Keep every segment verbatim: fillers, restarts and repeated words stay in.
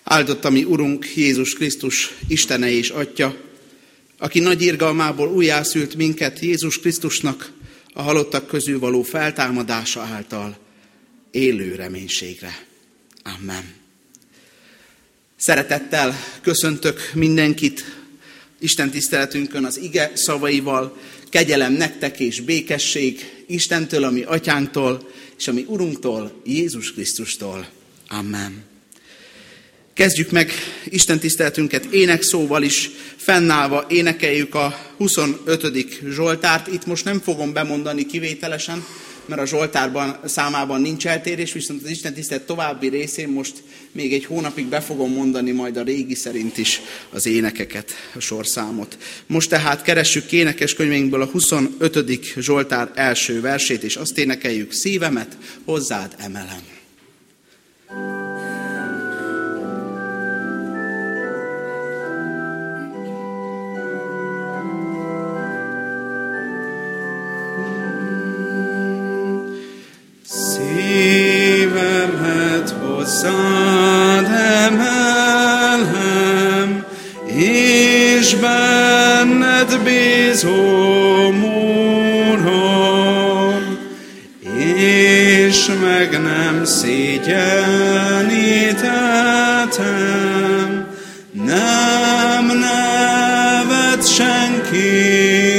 Áldott a mi Urunk Jézus Krisztus, Istene és Atya, aki nagy irgalmából újjászült minket Jézus Krisztusnak a halottak közül való feltámadása által élő reménységre. Amen. Szeretettel köszöntök mindenkit Isten tiszteletünkön az ige szavaival. Kegyelem nektek és békesség Istentől, a mi atyánktól, és a mi Urunktól, Jézus Krisztustól. Amen. Kezdjük meg Isten tiszteletünket énekszóval is, fennállva énekeljük a huszonötödik Zsoltárt. Itt most nem fogom bemondani kivételesen, mert a Zsoltárban számában nincs eltérés, viszont az Isten tisztelet további részén most még egy hónapig be fogom mondani majd a régi szerint is az énekeket, a sorszámot. Most tehát keressük énekeskönyveinkből a huszonötödik Zsoltár első versét, és azt énekeljük: szívemet hozzád emelem. Szívemet hozzád emelem, és benned bízom, Uram, és meg nem szégyenítettem, nem nevet senki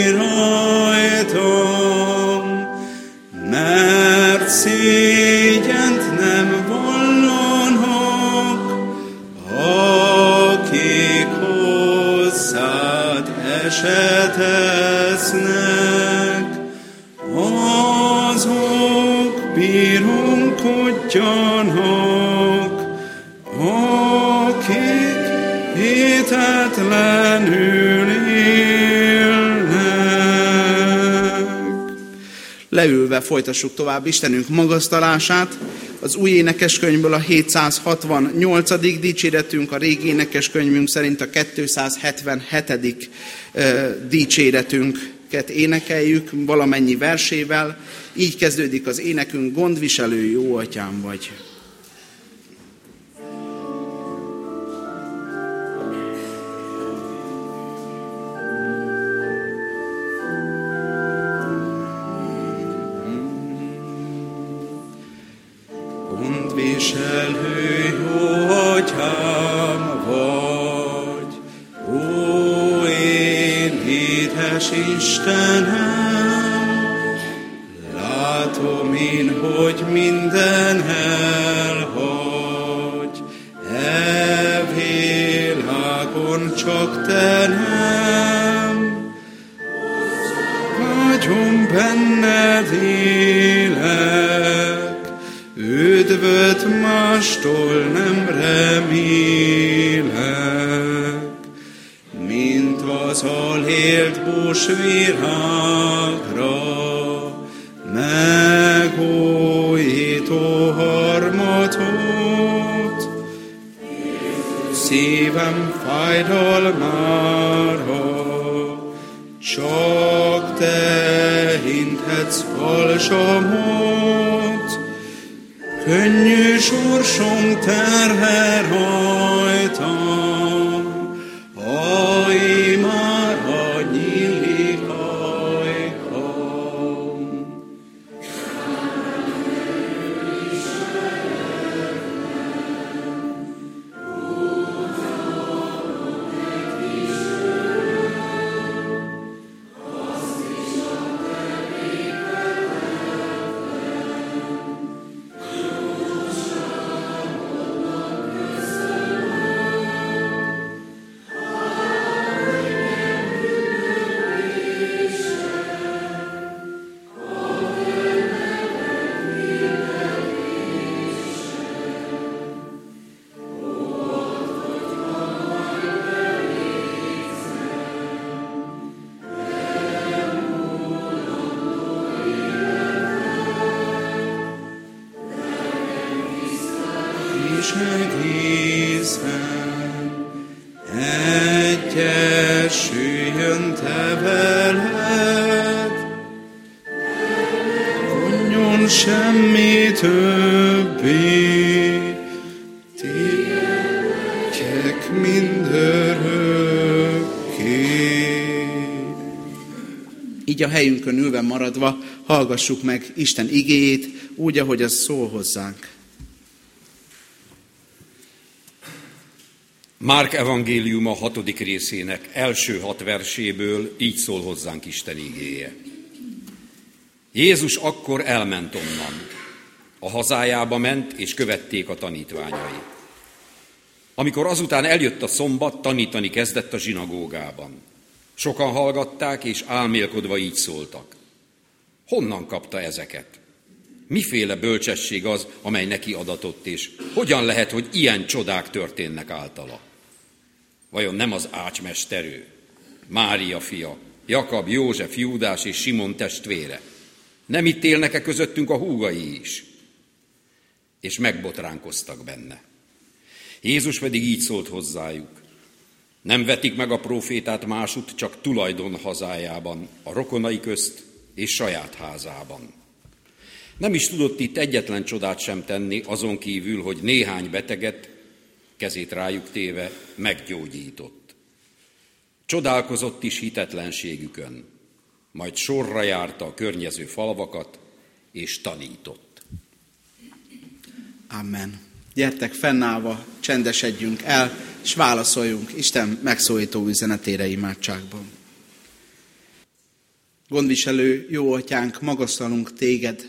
rajtam, mert szégyent nem vallanak, akik hozzád eseteznek, azok birunkodjanak, akik hitetlenül élnek. Leülve folytassuk tovább Istenünk magasztalását. Az új énekeskönyvből a hétszázhatvannyolcadik dicséretünk, a régi énekeskönyvünk szerint a kétszázhetvenhetedik dicséretünket énekeljük valamennyi versével. Így kezdődik az énekünk: gondviselő jó atyám vagy. Gondviselő jó atyám vagy, ó én édes Istenem, látom én, hogy minden elhagy, e világon csak te nem, vagyom benned élek, üdvöt mástól nem remélek, mint az alélt búsvirágra, megújító harmatot, szívem fájdalmára, csak te hinthetsz balzsamot, könnyű sorsom terhe rajtam, ha imára nyílik ajkam. Egészen egyesüljön te veled, vonjon semmi többé, téged így a helyünkön ülve maradva hallgassuk meg Isten igéjét, úgy, ahogy az szól hozzánk. Márk evangéliuma hatodik részének első hat verséből így szól hozzánk Isten igéje. Jézus akkor elment onnan. A hazájába ment, és követték a tanítványai. Amikor azután eljött a szombat, tanítani kezdett a zsinagógában. Sokan hallgatták, és álmélkodva így szóltak. Honnan kapta ezeket? Miféle bölcsesség az, amely neki adatott, és hogyan lehet, hogy ilyen csodák történnek általa? Vajon nem az ácsmesterő, Mária fia, Jakab, József, Júdás és Simon testvére? Nem itt élnek-e közöttünk a húgai is? És megbotránkoztak benne. Jézus pedig így szólt hozzájuk. Nem vetik meg a prófétát másutt, csak tulajdon hazájában, a rokonai közt és saját házában. Nem is tudott itt egyetlen csodát sem tenni, azon kívül, hogy néhány beteget, kezét rájuk téve, meggyógyított. Csodálkozott is hitetlenségükön, majd sorra járta a környező falvakat, és tanított. Amen. Gyertek fennállva, csendesedjünk el, és válaszoljunk Isten megszólító üzenetére imádságban. Gondviselő jó atyánk, magasztalunk téged,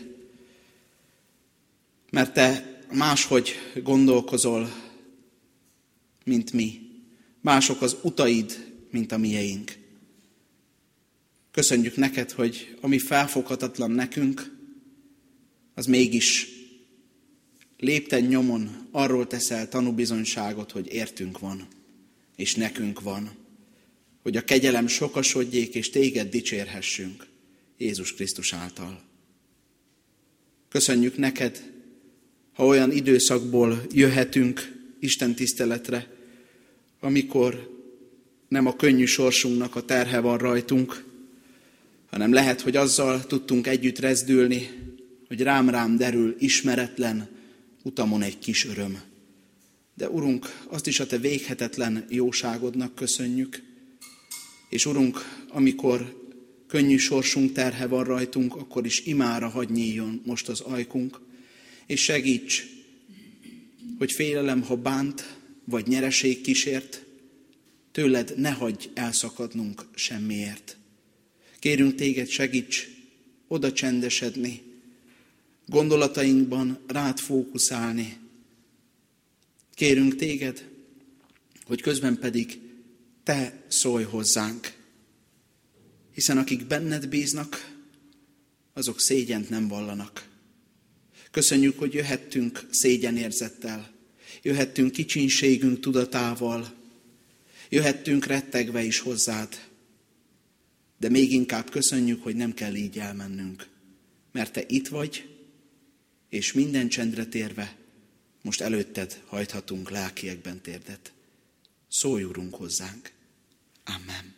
mert te máshogy gondolkozol, mint mi. Mások az utaid, mint a mieink. Köszönjük neked, hogy ami felfoghatatlan nekünk, az mégis lépten nyomon arról teszel tanúbizonyságot, hogy értünk van, és nekünk van, hogy a kegyelem sokasodjék, és téged dicsérhessünk Jézus Krisztus által. Köszönjük neked, ha olyan időszakból jöhetünk Isten tiszteletre, amikor nem a könnyű sorsunknak a terhe van rajtunk, hanem lehet, hogy azzal tudtunk együtt rezdülni, hogy rám-rám derül ismeretlen utamon egy kis öröm. De Urunk, azt is a te véghetetlen jóságodnak köszönjük, és Urunk, amikor könnyű sorsunk terhe van rajtunk, akkor is imára hadd nyíljon most az ajkunk, és segíts, hogy félelem, ha bánt, vagy nyereség kísért, tőled ne hagyj elszakadnunk semmiért. Kérünk téged, segíts oda csendesedni, gondolatainkban rád fókuszálni. Kérünk téged, hogy közben pedig te szólj hozzánk, hiszen akik benned bíznak, azok szégyent nem vallanak. Köszönjük, hogy jöhettünk szégyenérzettel, jöhettünk kicsinségünk tudatával, jöhettünk rettegve is hozzád, de még inkább köszönjük, hogy nem kell így elmennünk, mert te itt vagy, és minden csendre térve most előtted hajthatunk lelkiekben térdet. Szólj, Urunk, hozzánk. Amen.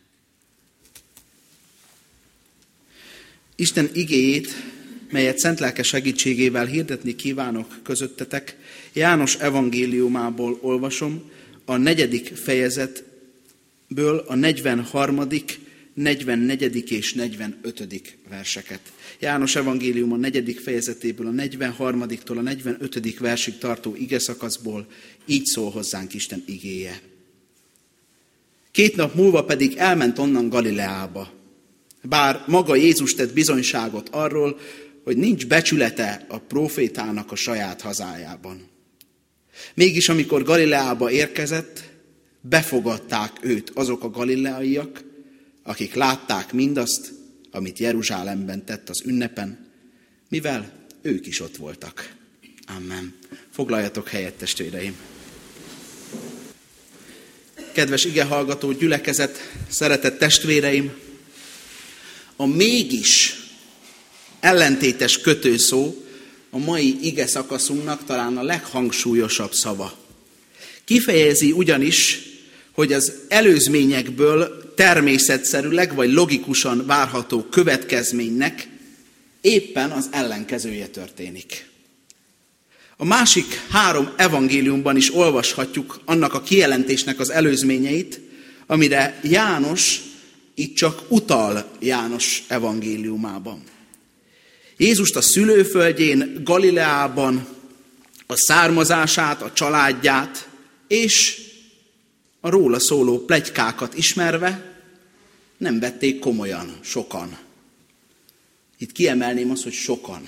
Isten igéjét, melyet szent lelke segítségével hirdetni kívánok közöttetek, János evangéliumából olvasom, a negyedik fejezetből a negyvenharmadik, negyvennegyedik és negyvenötödik verseket. János evangélium a negyedik fejezetéből a negyvenharmadiktól a negyvenötödik versig tartó igeszakaszból így szól hozzánk Isten igéje. Két nap múlva pedig elment onnan Galileába, bár maga Jézus tett bizonyságot arról, hogy nincs becsülete a prófétának a saját hazájában. Mégis amikor Galileába érkezett, befogadták őt azok a galileaiak, akik látták mindazt, amit Jeruzsálemben tett az ünnepen, mivel ők is ott voltak. Amen. Foglaljatok helyet, testvéreim! Kedves igehallgató gyülekezet, szeretett testvéreim! A mégis ellentétes kötőszó a mai ige szakaszunknak talán a leghangsúlyosabb szava. Kifejezi ugyanis, hogy az előzményekből természetszerűleg vagy logikusan várható következménynek éppen az ellenkezője történik. A másik három evangéliumban is olvashatjuk annak a kijelentésnek az előzményeit, amire János itt csak utal János evangéliumában. Jézust a szülőföldjén, Galileában, a származását, a családját és a róla szóló pletykákat ismerve nem vették komolyan sokan. Itt kiemelném azt, hogy sokan.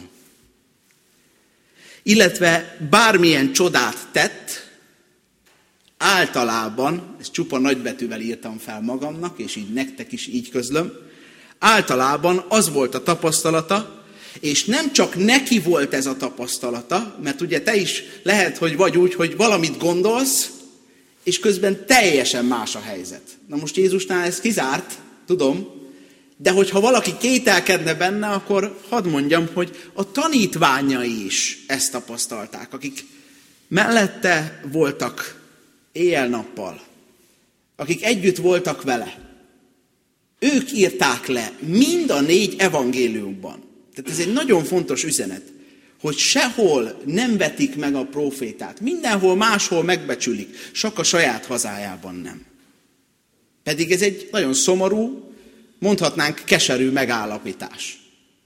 Illetve bármilyen csodát tett, általában, ezt csupa nagybetűvel írtam fel magamnak, és így nektek is így közlöm, általában az volt a tapasztalata, és nem csak neki volt ez a tapasztalata, mert ugye te is lehet, hogy vagy úgy, hogy valamit gondolsz, és közben teljesen más a helyzet. Na most Jézusnál ez kizárt, tudom, de hogyha valaki kételkedne benne, akkor hadd mondjam, hogy a tanítványai is ezt tapasztalták, akik mellette voltak éjjel-nappal, akik együtt voltak vele. Ők írták le mind a négy evangéliumban. Tehát ez egy nagyon fontos üzenet, hogy sehol nem vetik meg a prófétát, mindenhol máshol megbecsülik, csak a saját hazájában nem. Pedig ez egy nagyon szomorú, mondhatnánk keserű megállapítás.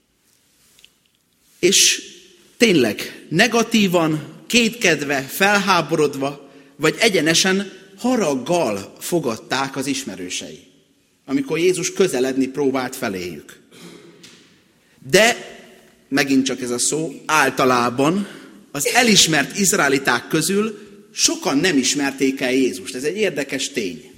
És tényleg negatívan, kétkedve, felháborodva, vagy egyenesen haraggal fogadták az ismerősei, amikor Jézus közeledni próbált feléjük. De, megint csak ez a szó, általában az elismert izraeliták közül sokan nem ismerték el Jézust. Ez egy érdekes tény.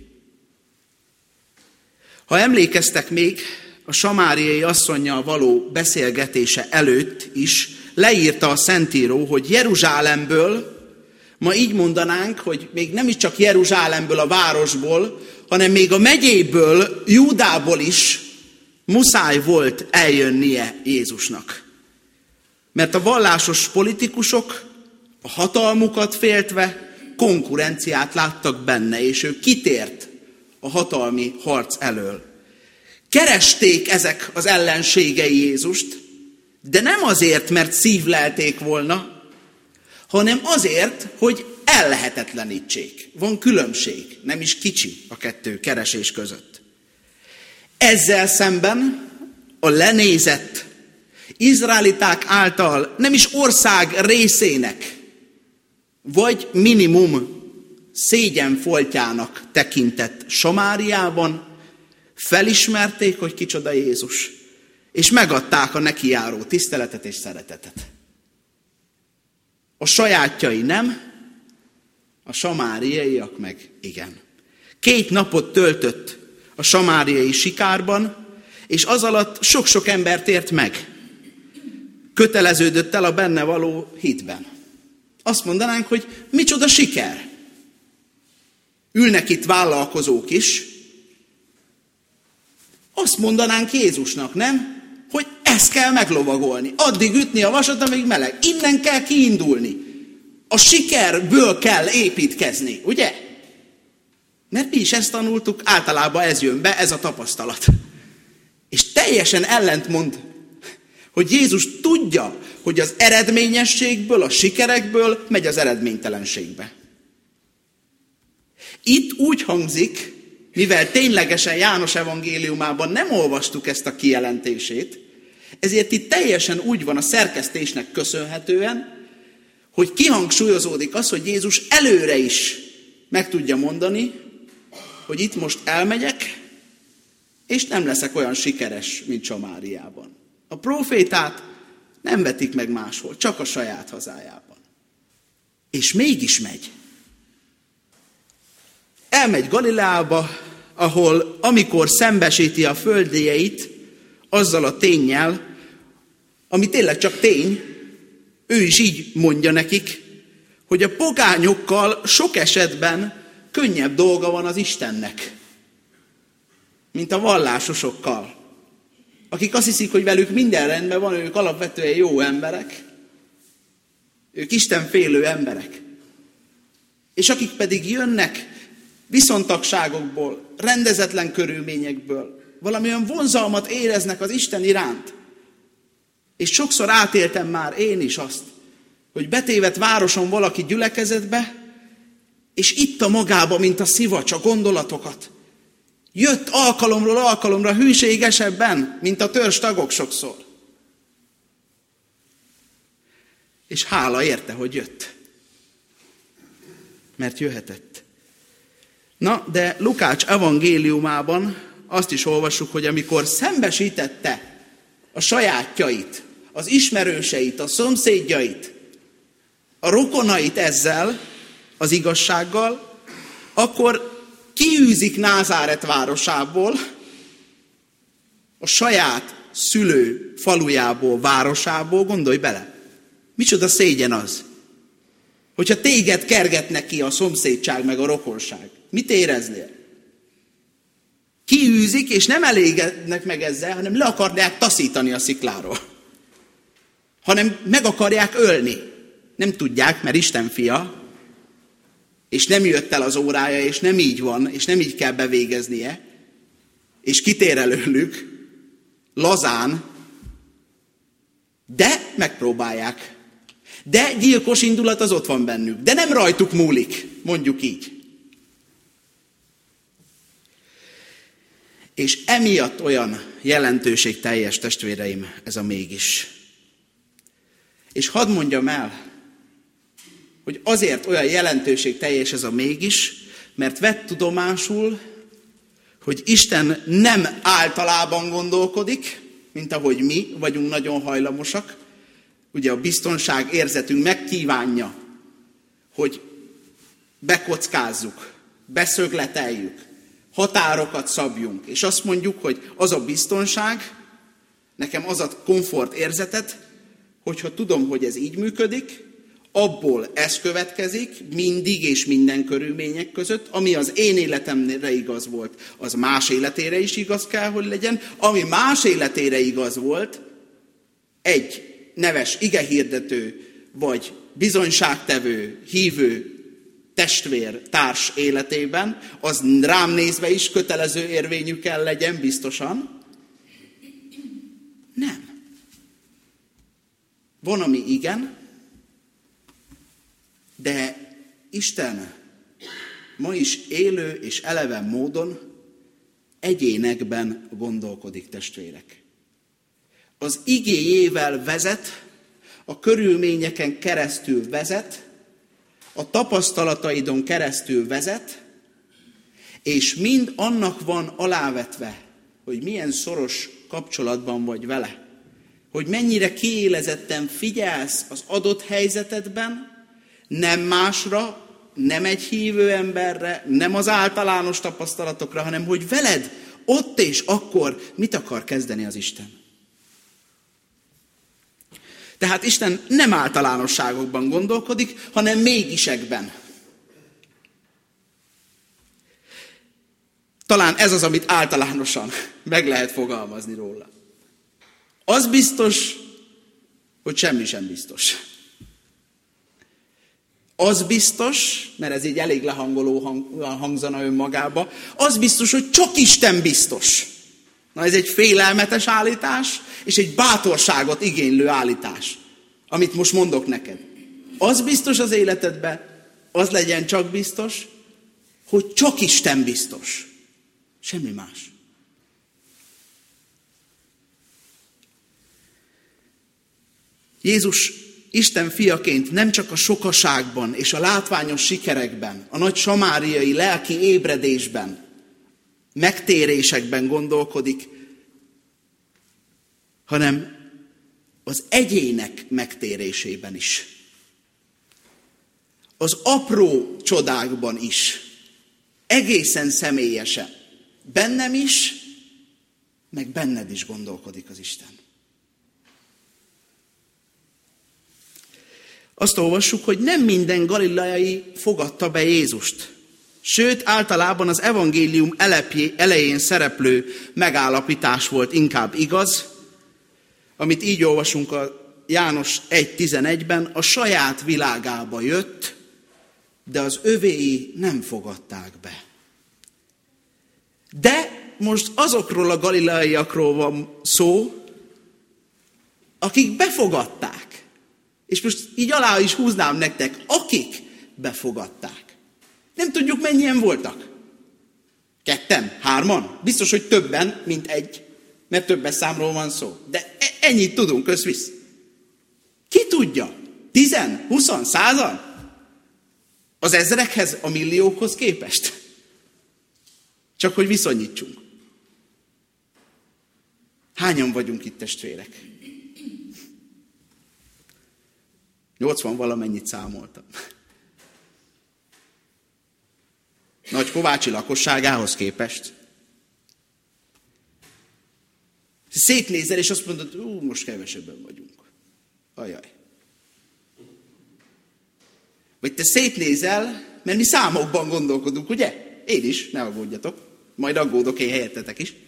Ha emlékeztek még, a samáriai asszonnyal való beszélgetése előtt is leírta a Szentíró, hogy Jeruzsálemből, ma így mondanánk, hogy még nem is csak Jeruzsálemből, a városból, hanem még a megyéből, Júdából is muszáj volt eljönnie Jézusnak. Mert a vallásos politikusok a hatalmukat féltve konkurenciát láttak benne, és ő kitért a hatalmi harc elől. Keresték ezek az ellenségei Jézust, de nem azért, mert szívlelték volna, hanem azért, hogy ellehetetlenítsék. Van különbség, nem is kicsi a kettő keresés között. Ezzel szemben a lenézett izraeliták által nem is ország részének, vagy minimum szégyenfoltjának tekintett Samáriában felismerték, hogy kicsoda Jézus, és megadták a neki járó tiszteletet és szeretetet. A sajátjai nem, a samáriaiak meg igen. Két napot töltött a samáriai sikárban, és az alatt sok-sok embert ért meg. Köteleződött el a benne való hitben. Azt mondanánk, hogy micsoda siker. Ülnek itt vállalkozók is. Azt mondanánk Jézusnak, nem? Hogy ezt kell meglovagolni. Addig ütni a vasat, amíg meleg. Innen kell kiindulni. A sikerből kell építkezni, ugye? Mert mi is ezt tanultuk, általában ez jön be, ez a tapasztalat. És teljesen ellentmond, hogy Jézus tudja, hogy az eredményességből, a sikerekből megy az eredménytelenségbe. Itt úgy hangzik, mivel ténylegesen János evangéliumában nem olvastuk ezt a kijelentését, ezért itt teljesen úgy van a szerkesztésnek köszönhetően, hogy kihangsúlyozódik az, hogy Jézus előre is meg tudja mondani, hogy itt most elmegyek, és nem leszek olyan sikeres, mint Samáriában. A prófétát nem vetik meg máshol, csak a saját hazájában. És mégis megy. Elmegy Galileába, ahol amikor szembesíti a földjeit azzal a ténnyel, ami tényleg csak tény, ő is így mondja nekik, hogy a pogányokkal sok esetben könnyebb dolga van az Istennek, mint a vallásosokkal, akik azt hiszik, hogy velük minden rendben van, ők alapvetően jó emberek, ők istenfélő emberek. És akik pedig jönnek viszontagságokból, rendezetlen körülményekből, valamilyen vonzalmat éreznek az Isten iránt. És sokszor átéltem már én is azt, hogy betévedt városon valaki gyülekezetbe, és itta magába, mint a szivacs, a gondolatokat. Jött alkalomról alkalomra hűségesebben, mint a törzs tagok sokszor. És hála érte, hogy jött. Mert jöhetett. Na, de Lukács evangéliumában azt is olvassuk, hogy amikor szembesítette a sajátjait, az ismerőseit, a szomszédjait, a rokonait ezzel, az igazsággal, akkor kiűzik Názáret városából, a saját szülő falujából, városából, gondolj bele. Micsoda szégyen az, hogyha téged kergetnek ki a szomszédság meg a rokonság. Mit éreznél? Kiűzik, és nem elégednek meg ezzel, hanem le akarják taszítani a szikláról. Hanem meg akarják ölni. Nem tudják, mert Isten fia, és nem jött el az órája, és nem így van, és nem így kell bevégeznie, és kitér előlük, lazán, de megpróbálják. De gyilkos indulat az ott van bennük. De nem rajtuk múlik, mondjuk így. És emiatt olyan jelentőségteljes, testvéreim, ez a mégis. És hadd mondjam el, hogy azért olyan jelentőségteljes ez a mégis, mert vett tudomásul, hogy Isten nem általában gondolkodik, mint ahogy mi vagyunk nagyon hajlamosak. Ugye a biztonság érzetünk megkívánja, hogy bekockázzuk, beszögleteljük, határokat szabjunk, és azt mondjuk, hogy az a biztonság, nekem az a komfort érzetet, hogyha tudom, hogy ez így működik, abból ez következik mindig és minden körülmények között, ami az én életemre igaz volt, az más életére is igaz kell, hogy legyen, ami más életére igaz volt, egy neves igehirdető, vagy bizonyságtevő, hívő testvér, társ életében, az rám nézve is kötelező érvényű kell legyen, biztosan. Nem. Van, ami igen, de Isten ma is élő és eleven módon egyénekben gondolkodik, testvérek. Az igéjével vezet, a körülményeken keresztül vezet, a tapasztalataidon keresztül vezet, és mind annak van alávetve, hogy milyen szoros kapcsolatban vagy vele, hogy mennyire kiélezetten figyelsz az adott helyzetedben, nem másra, nem egy hívő emberre, nem az általános tapasztalatokra, hanem hogy veled ott és akkor mit akar kezdeni az Isten. Tehát Isten nem általánosságokban gondolkodik, hanem mégisekben. Talán ez az, amit általánosan meg lehet fogalmazni róla. Az biztos, hogy semmi sem biztos. Az biztos, mert ez így elég lehangoló hang, hangzana önmagába, az biztos, hogy csak Isten biztos. Na ez egy félelmetes állítás, és egy bátorságot igénylő állítás, amit most mondok neked. Az biztos az életedben, az legyen csak biztos, hogy csak Isten biztos. Semmi más. Jézus Isten fiaként nem csak a sokaságban és a látványos sikerekben, a nagy samáriai lelki ébredésben, megtérésekben gondolkodik, hanem az egyének megtérésében is. Az apró csodákban is. Egészen személyesen. Bennem is, meg benned is gondolkodik az Isten. Azt olvassuk, hogy nem minden galileai fogadta be Jézust. Sőt, általában az evangélium elején szereplő megállapítás volt inkább igaz, amit így olvasunk a János egy tizenegyben, a saját világába jött, de az övéi nem fogadták be. De most azokról a galileaiakról van szó, akik befogadták. És most így alá is húznám nektek, akik befogadták. Nem tudjuk, mennyien voltak. Ketten? Hárman? Biztos, hogy többen, mint egy, mert többes számról van szó. De ennyit tudunk, összvisz. Ki tudja? Tizen? Huszan? Százan? Az ezrekhez, a milliókhoz képest? Csak hogy viszonyítsunk. Hányan vagyunk itt, testvérek? nyolcvan valamennyit számoltam. Nagykovácsi lakosságához képest. Szétnézel, és azt mondod, ú, most kevesebben vagyunk. Ajaj. Vagy te szétnézel, mert mi számokban gondolkodunk, ugye? Én is, ne aggódjatok. Majd aggódok én helyettetek is.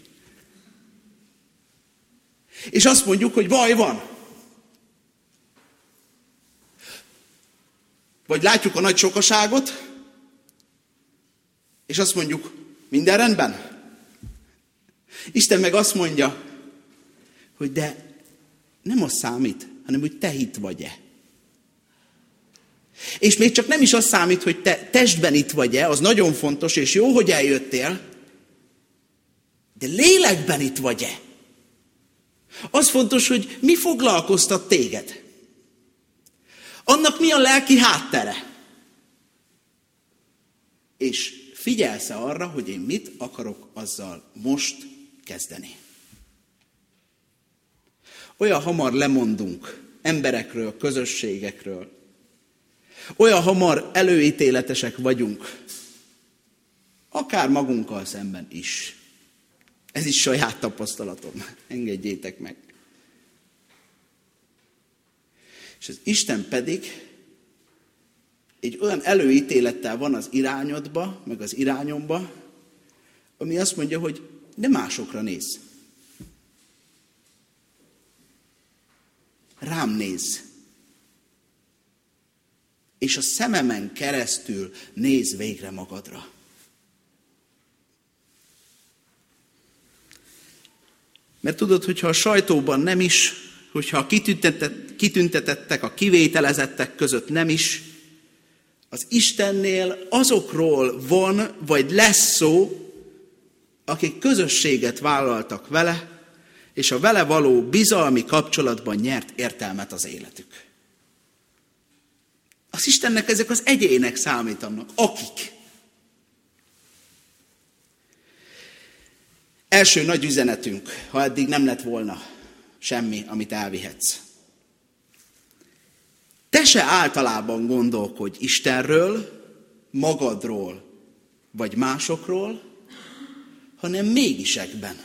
És azt mondjuk, hogy baj van. Vagy látjuk a nagy sokaságot, és azt mondjuk, minden rendben? Isten meg azt mondja, hogy de nem az számít, hanem hogy te itt vagy-e. És még csak nem is az számít, hogy te testben itt vagy-e, az nagyon fontos, és jó, hogy eljöttél, de lélekben itt vagy-e. Az fontos, hogy mi foglalkoztat téged. Annak mi a lelki háttere. És figyelsz-e arra, hogy én mit akarok azzal most kezdeni. Olyan hamar lemondunk emberekről, közösségekről. Olyan hamar előítéletesek vagyunk. Akár magunkkal szemben is. Ez is saját tapasztalatom. Engedjétek meg. És az Isten pedig egy olyan előítélettel van az irányodba, meg az irányomba, ami azt mondja, hogy ne másokra nézz. Rám nézz. És a szememen keresztül nézz végre magadra. Mert tudod, hogyha a sajtóban nem is, hogyha a kitüntetett, kitüntetettek, a kivételezettek között nem is, az Istennél azokról van, vagy lesz szó, akik közösséget vállaltak vele, és a vele való bizalmi kapcsolatban nyert értelmet az életük. Az Istennek ezek az egyének számítanak, akik. Első nagy üzenetünk, ha eddig nem lett volna semmi, amit elvihetsz. Te se általában gondolkodj Istenről, magadról, vagy másokról, hanem mégisekben.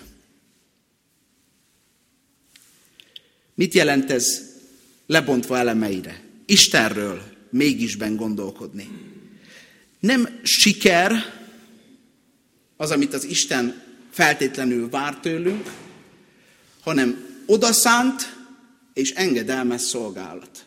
Mit jelent ez lebontva elemeire? Istenről mégisben gondolkodni. Nem siker az, amit az Isten feltétlenül vár tőlünk, hanem odaszánt és engedelmes szolgálat.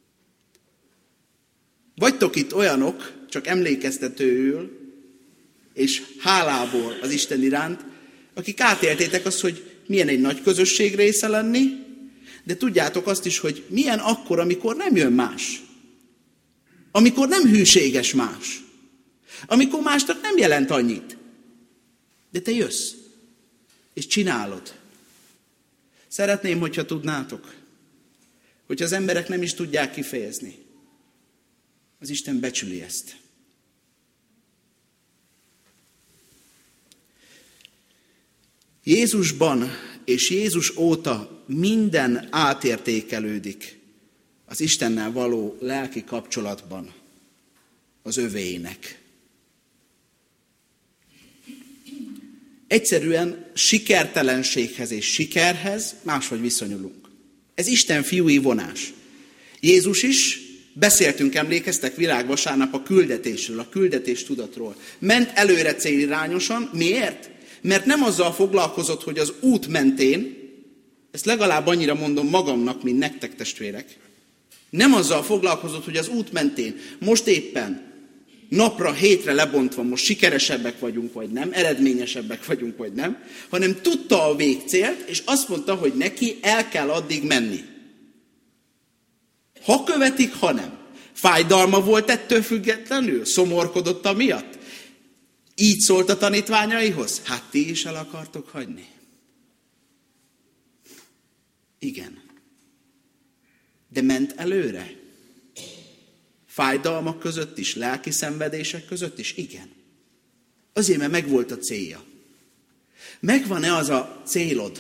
Vagytok itt olyanok, csak emlékeztetőül, és hálából az Isten iránt, akik átéltétek azt, hogy milyen egy nagy közösség része lenni, de tudjátok azt is, hogy milyen akkor, amikor nem jön más. Amikor nem hűséges más. Amikor másnak nem jelent annyit. De te jössz, és csinálod. Szeretném, hogyha tudnátok, hogy az emberek nem is tudják kifejezni. Az Isten becsüli ezt. Jézusban és Jézus óta minden átértékelődik az Istennel való lelki kapcsolatban az övéinek. Egyszerűen sikertelenséghez és sikerhez máshogy viszonyulunk. Ez Isten fiúi vonás. Jézus is, beszéltünk, emlékeztek világvasárnap a küldetésről, a küldetés tudatról. Ment előre célirányosan. Miért? Mert nem azzal foglalkozott, hogy az út mentén, ezt legalább annyira mondom magamnak, mint nektek, testvérek, nem azzal foglalkozott, hogy az út mentén most éppen napra, hétre lebontva most sikeresebbek vagyunk, vagy nem, eredményesebbek vagyunk, vagy nem, hanem tudta a végcélt, és azt mondta, hogy neki el kell addig menni. Ha követik, ha nem. Fájdalma volt ettől függetlenül? Szomorkodott amiatt? Így szólt a tanítványaihoz? Hát ti is el akartok hagyni? Igen. De ment előre? Fájdalmak között is, lelki szenvedések között is? Igen. Azért, mert megvolt a célja. Megvan-e az a célod?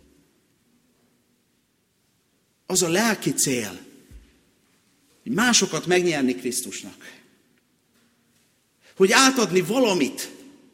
Az a lelki cél, hogy másokat megnyerni Krisztusnak. Hogy átadni valamit,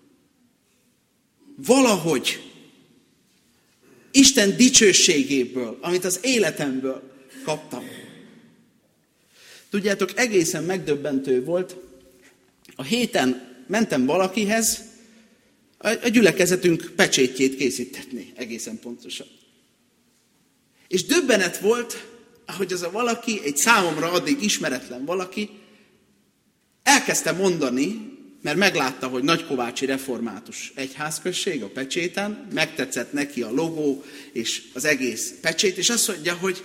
valahogy, Isten dicsőségéből, amit az életemből kaptam. Tudjátok, egészen megdöbbentő volt. A héten mentem valakihez a gyülekezetünk pecsétjét készítetni, egészen pontosan. És döbbenet volt, ahogy az a valaki, egy számomra addig ismeretlen valaki, elkezdte mondani, mert meglátta, hogy Nagykovácsi Református Egyházközség a pecséten, megtetszett neki a logó és az egész pecsét, és azt mondja, hogy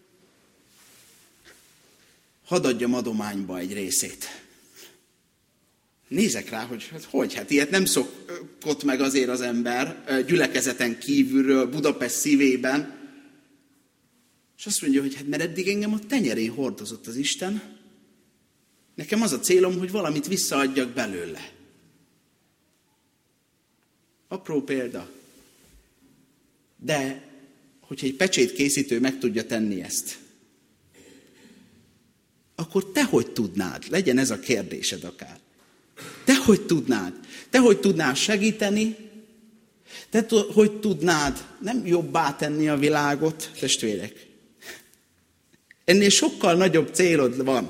hadd adjam adományba egy részét. Nézek rá, hogy hát hogy, hát ilyet nem szokott meg azért az ember gyülekezeten kívülről, Budapest szívében. És azt mondja, hogy hát mert eddig engem a tenyerén hordozott az Isten, nekem az a célom, hogy valamit visszaadjak belőle. Apró példa. De, hogyha egy pecsétkészítő meg tudja tenni ezt, akkor te hogy tudnád? Legyen ez a kérdésed akár. Te hogy tudnád? Te hogy tudnád segíteni? Te hogy tudnád nem jobbá tenni a világot, testvérek? Ennél sokkal nagyobb célod van.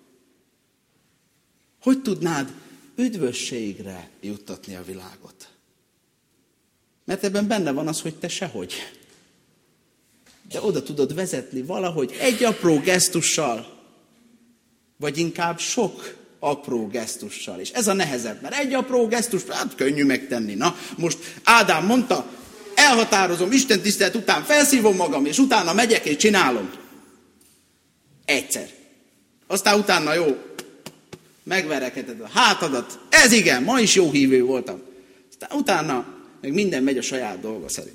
Hogy tudnád üdvösségre juttatni a világot? Mert ebben benne van az, hogy te sehogy. De oda tudod vezetni valahogy egy apró gesztussal, vagy inkább sok apró gesztussal. És ez a nehezebb, mert egy apró gesztus, hát könnyű megtenni. Na, most Ádám mondta, elhatározom, Isten tisztelet után felszívom magam, és utána megyek és csinálom. Egyszer. Aztán utána jó, megverekeded a hátadat. Ez igen, ma is jó hívő voltam. Aztán utána meg minden megy a saját dolga szerint.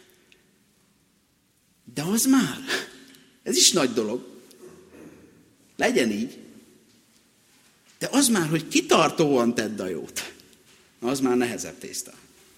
De az már, ez is nagy dolog. Legyen így. De az már, hogy kitartóan tedd a jót, az már nehezebb tészta.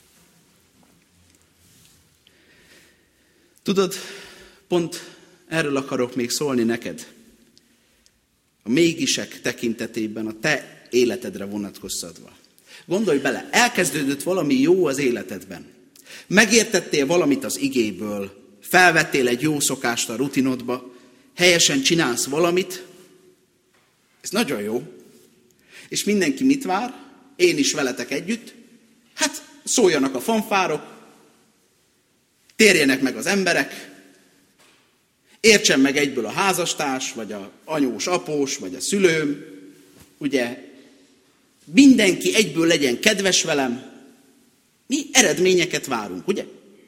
Tudod, pont erről akarok még szólni neked. A mégisek tekintetében, a te életedre vonatkoztatva. Gondolj bele, elkezdődött valami jó az életedben. Megértettél valamit az igéből, felvettél egy jó szokást a rutinodba, helyesen csinálsz valamit, ez nagyon jó. És mindenki mit vár? Én is veletek együtt. Hát szóljanak a fanfárok, térjenek meg az emberek, értsen meg egyből a házastárs, vagy a anyós, após, vagy a szülőm, ugye, mindenki egyből legyen kedves velem. Mi eredményeket várunk, ugye?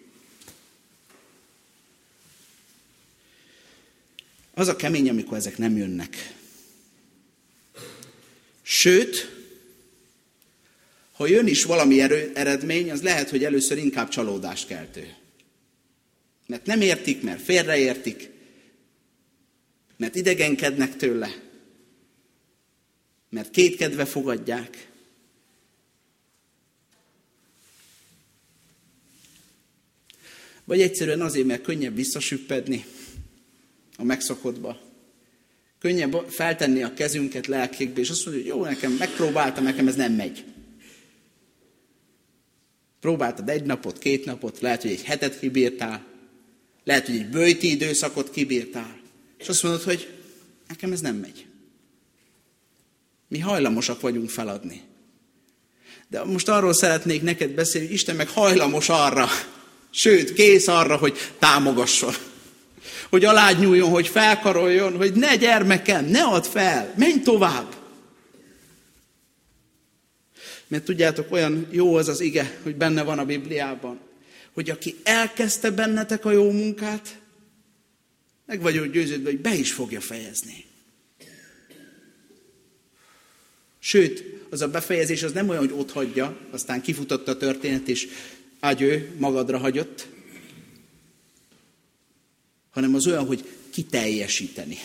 Az a kemény, amikor ezek nem jönnek. Sőt, ha jön is valami erő, eredmény, az lehet, hogy először inkább csalódást keltő. Mert nem értik, mert félreértik, mert idegenkednek tőle, mert kétkedve fogadják. Vagy egyszerűen azért, mert könnyebb visszasüppedni a megszokottba. Könnyebb feltenni a kezünket lelkékbe, és azt mondja, hogy jó, nekem megpróbáltam, nekem ez nem megy. Próbáltad egy napot, két napot, lehet, hogy egy hetet kibírtál, lehet, hogy egy böjti időszakot kibírtál, és azt mondod, hogy nekem ez nem megy. Mi hajlamosak vagyunk feladni. De most arról szeretnék neked beszélni, hogy Isten meg hajlamos arra, sőt, kész arra, hogy támogasson. Hogy alád nyúljon, hogy felkaroljon, hogy ne gyermekem, ne add fel, menj tovább. Mert tudjátok, olyan jó az az ige, hogy benne van a Bibliában, hogy aki elkezdte bennetek a jó munkát, meg vagyok győződve, hogy be is fogja fejezni. Sőt, az a befejezés az nem olyan, hogy ott hagyja, aztán kifutott a történet, és ágyő, magadra hagyott, hanem az olyan, hogy kiteljesíteni.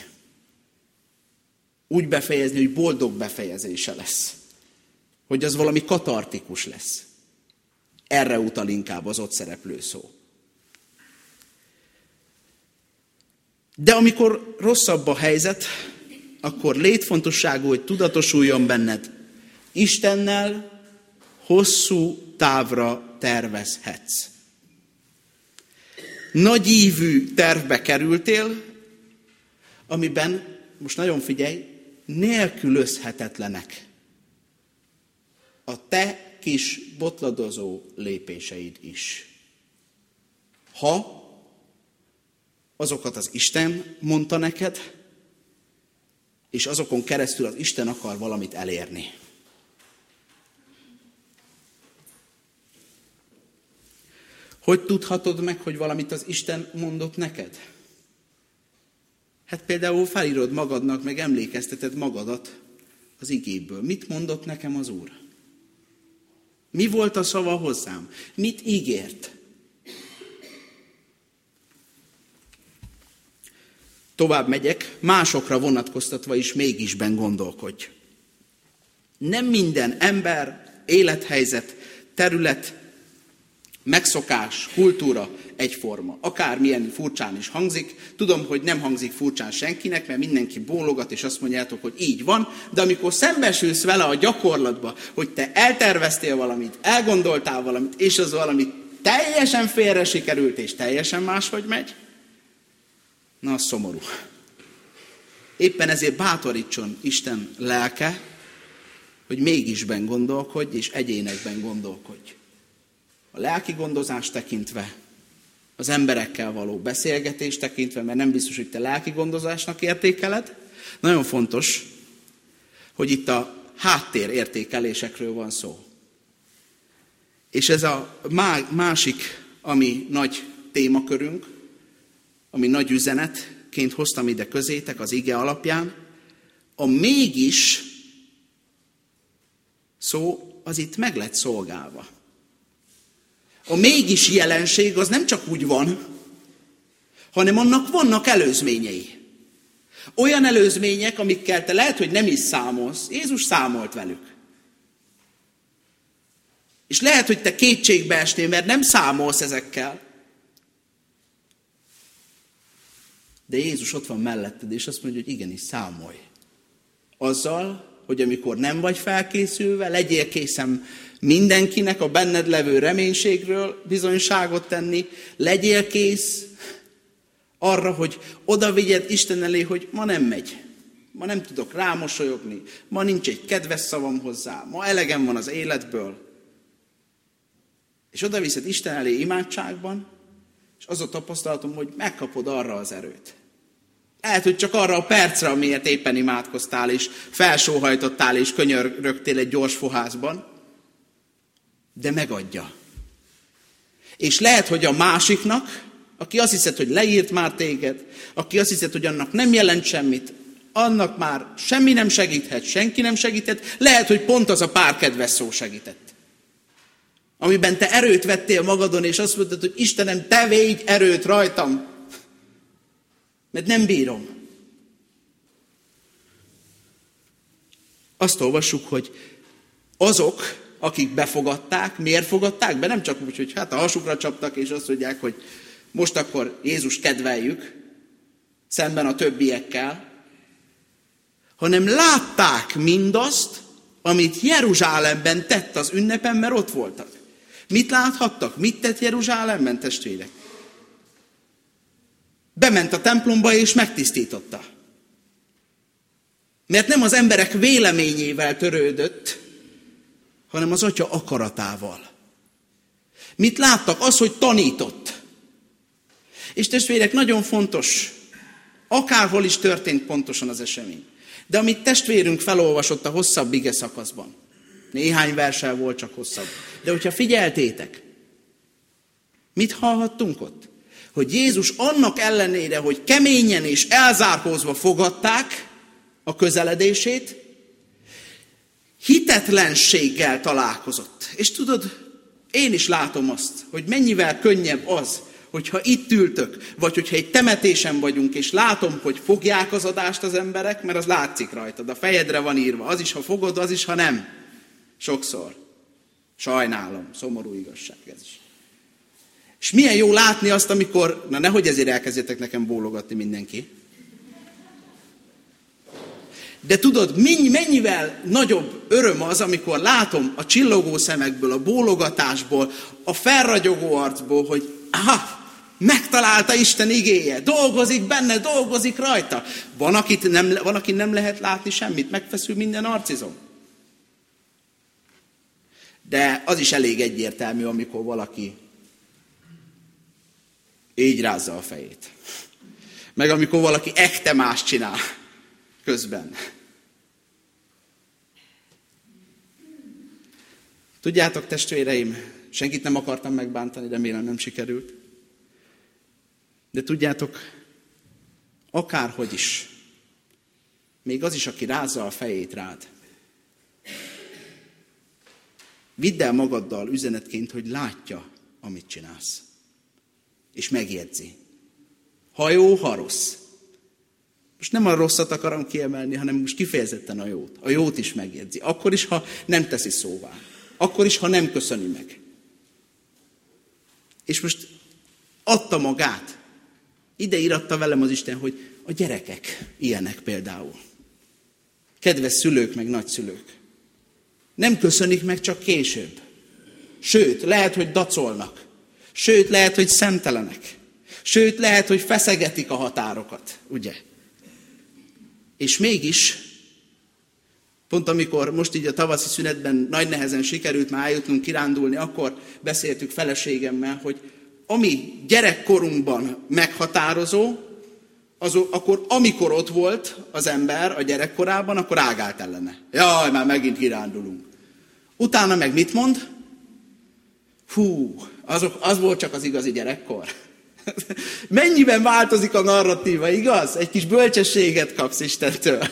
Úgy befejezni, hogy boldog befejezése lesz. Hogy az valami katartikus lesz. Erre utal inkább az ott szereplő szó. De amikor rosszabb a helyzet, akkor létfontosságú, hogy tudatosuljon benned. Istennel hosszú távra tervezhetsz. Nagyívű tervbe kerültél, amiben, most nagyon figyelj, nélkülözhetetlenek a te kis botladozó lépéseid is. Ha azokat az Isten mondta neked, és azokon keresztül az Isten akar valamit elérni. Hogy tudhatod meg, hogy valamit az Isten mondott neked? Hát például felírod magadnak, meg emlékezteted magadat az igéből. Mit mondott nekem az Úr? Mi volt a szava hozzám? Mit ígért? Tovább megyek, másokra vonatkoztatva is mégisben gondolkodj. Nem minden ember, élethelyzet, terület, megszokás, kultúra egyforma. Akármilyen furcsán is hangzik. Tudom, hogy nem hangzik furcsán senkinek, mert mindenki bólogat, és azt mondjátok, hogy így van, de amikor szembesülsz vele a gyakorlatba, hogy te elterveztél valamit, elgondoltál valamit, és az valami teljesen félre sikerült, és teljesen máshogy megy, na, az szomorú. Éppen ezért bátorítson Isten lelke, hogy mégisben gondolkodj, és egyénekben gondolkodj. A lelki gondozást tekintve, az emberekkel való beszélgetést tekintve, mert nem biztos, hogy te lelki gondozásnak értékeled. Nagyon fontos, hogy itt a háttér értékelésekről van szó. És ez a másik, ami nagy témakörünk, ami nagy üzenetként hoztam ide közétek az ige alapján, a mégis szó az itt meg lett szolgálva. A mégis jelenség az nem csak úgy van, hanem annak vannak előzményei. Olyan előzmények, amikkel te lehet, hogy nem is számolsz. Jézus számolt velük. És lehet, hogy te kétségbe esnél, mert nem számolsz ezekkel. De Jézus ott van melletted, és azt mondja, hogy igenis számolj. Azzal, hogy amikor nem vagy felkészülve, legyél készen mindenkinek a benned levő reménységről bizonyságot tenni, legyél kész arra, hogy oda vigyed Isten elé, hogy ma nem megy. Ma nem tudok rámosolyogni, ma nincs egy kedves szavam hozzá, ma elegem van az életből. És oda viszed Isten elé imádságban, és az a tapasztalatom, hogy megkapod arra az erőt. Lehet, hogy csak arra a percre, amiért éppen imádkoztál, és felsóhajtottál, és könyörögtél egy gyors fohászban, de megadja. És lehet, hogy a másiknak, aki azt hiszed, hogy leírt már téged, aki azt hiszed, hogy annak nem jelent semmit, annak már semmi nem segíthet, senki nem segíthet, lehet, hogy pont az a pár kedves szó segített. Amiben te erőt vettél magadon, és azt mondtad, hogy Istenem, te védj erőt rajtam, mert nem bírom. Azt olvassuk, hogy azok, akik befogadták, miért fogadták be? Nem csak úgy, hogy hát a hasukra csaptak, és azt mondják, hogy most akkor Jézus kedveljük, szemben a többiekkel, hanem látták mindazt, amit Jeruzsálemben tett az ünnepen, mert ott voltak. Mit láthattak? Mit tett Jeruzsálemben, testvérek? Bement a templomba és megtisztította. Mert nem az emberek véleményével törődött, hanem az Atya akaratával. Mit láttak? Az, hogy tanított. És testvérek, nagyon fontos, akárhol is történt pontosan az esemény. De amit testvérünk felolvasott a hosszabb ige szakaszban, néhány versel volt csak hosszabb, de hogyha figyeltétek, mit hallhattunk ott? Hogy Jézus annak ellenére, hogy keményen és elzárkózva fogadták a közeledését, hitetlenséggel találkozott. És tudod, én is látom azt, hogy mennyivel könnyebb az, hogyha itt ültök, vagy hogyha egy temetésen vagyunk, és látom, hogy fogják az adást az emberek, mert az látszik rajtad, a fejedre van írva, az is, ha fogod, az is, ha nem. Sokszor. Sajnálom, szomorú igazság ez is. És milyen jó látni azt, amikor, na nehogy ezért elkezdjetek nekem bólogatni mindenki. De tudod, mennyivel nagyobb öröm az, amikor látom a csillogó szemekből, a bólogatásból, a felragyogó arcból, hogy aha, megtalálta Isten igéje, dolgozik benne, dolgozik rajta. Van, akit nem, van, aki nem lehet látni semmit, megfeszül minden arcizom. De az is elég egyértelmű, amikor valaki így rázza a fejét. Meg amikor valaki ekte más csinál közben. Tudjátok, testvéreim, senkit nem akartam megbántani, remélem nem sikerült. De tudjátok, akárhogy is, még az is, aki rázza a fejét rád, vidd el magaddal üzenetként, hogy látja, amit csinálsz. És megjegyzi. Ha jó, ha rossz. Most nem a rosszat akarom kiemelni, hanem most kifejezetten a jót. A jót is megjegyzi. Akkor is, ha nem teszi szóvá. Akkor is, ha nem köszöni meg. És most adta magát. Ide íratta velem az Isten, hogy a gyerekek ilyenek például. Kedves szülők, meg nagyszülők. Nem köszönik meg csak később. Sőt, lehet, hogy dacolnak. Sőt, lehet, hogy szemtelenek. Sőt, lehet, hogy feszegetik a határokat. Ugye? És mégis, pont amikor most így a tavaszi szünetben nagy nehezen sikerült már eljutnunk kirándulni, akkor beszéltük feleségemmel, hogy ami gyerekkorunkban meghatározó, az, akkor amikor ott volt az ember a gyerekkorában, akkor ágált ellene. Jaj, már megint kirándulunk. Utána meg mit mond? Hú, azok, az volt csak az igazi gyerekkor. Mennyiben változik a narratíva, igaz? Egy kis bölcsességet kapsz Istentől.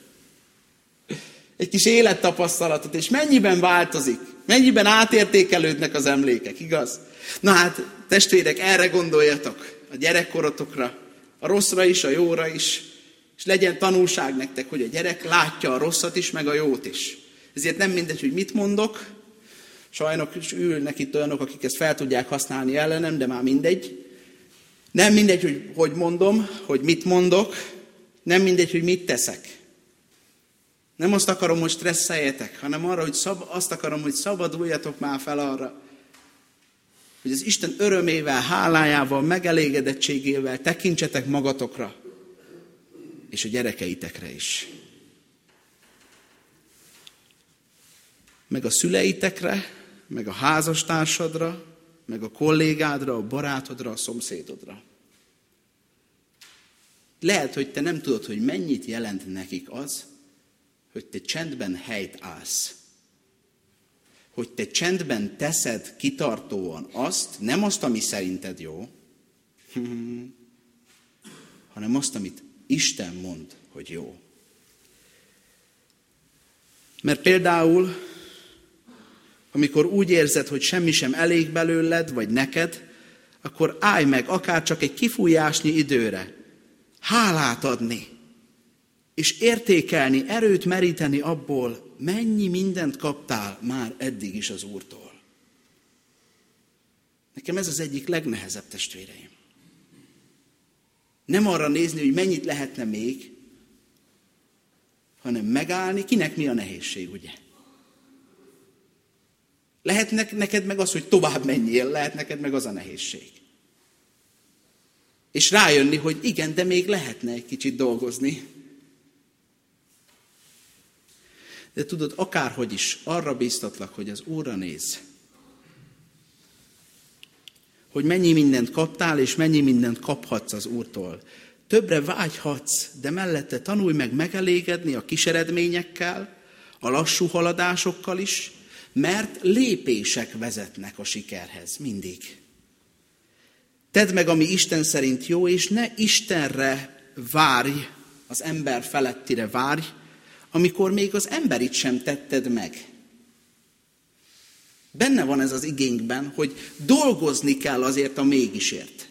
Egy kis élettapasztalatot, és mennyiben változik? Mennyiben átértékelődnek az emlékek, igaz? Na hát, testvérek, erre gondoljatok, a gyerekkorotokra, a rosszra is, a jóra is, és legyen tanulság nektek, hogy a gyerek látja a rosszat is, meg a jót is. Ezért nem mindegy, hogy mit mondok, sajnos ülnek itt olyanok, akik ezt fel tudják használni ellenem, de már mindegy. Nem mindegy, hogy hogy mondom, hogy mit mondok, nem mindegy, hogy mit teszek. Nem azt akarom, hogy stresszeljetek, hanem arra, hogy szab, azt akarom, hogy szabaduljatok már fel arra, hogy az Isten örömével, hálájával, megelégedettségével tekintsetek magatokra, és a gyerekeitekre is. Meg a szüleitekre, meg a házastársadra, meg a kollégádra, a barátodra, a szomszédodra. Lehet, hogy te nem tudod, hogy mennyit jelent nekik az, hogy te csendben helyt állsz. Hogy te csendben teszed kitartóan azt, nem azt, ami szerinted jó, hanem azt, amit Isten mond, hogy jó. Mert például, amikor úgy érzed, hogy semmi sem elég belőled, vagy neked, akkor állj meg akár csak egy kifújásnyi időre, hálát adni, és értékelni, erőt meríteni abból, mennyi mindent kaptál már eddig is az Úrtól. Nekem ez az egyik legnehezebb, testvéreim. Nem arra nézni, hogy mennyit lehetne még, hanem megállni, kinek mi a nehézség, ugye? Lehet neked meg az, hogy tovább menjél, lehet neked meg az a nehézség. És rájönni, hogy igen, de még lehetne egy kicsit dolgozni. De tudod, akárhogy is, arra bíztatlak, hogy az Úrra nézz. Hogy mennyi mindent kaptál, és mennyi mindent kaphatsz az Úrtól. Többre vágyhatsz, de mellette tanulj meg megelégedni a kis eredményekkel, a lassú haladásokkal is, mert lépések vezetnek a sikerhez mindig. Tedd meg, ami Isten szerint jó, és ne Istenre várj, az ember felettire várj, amikor még az emberit sem tetted meg. Benne van ez az igénkben, hogy dolgozni kell azért a mégisért.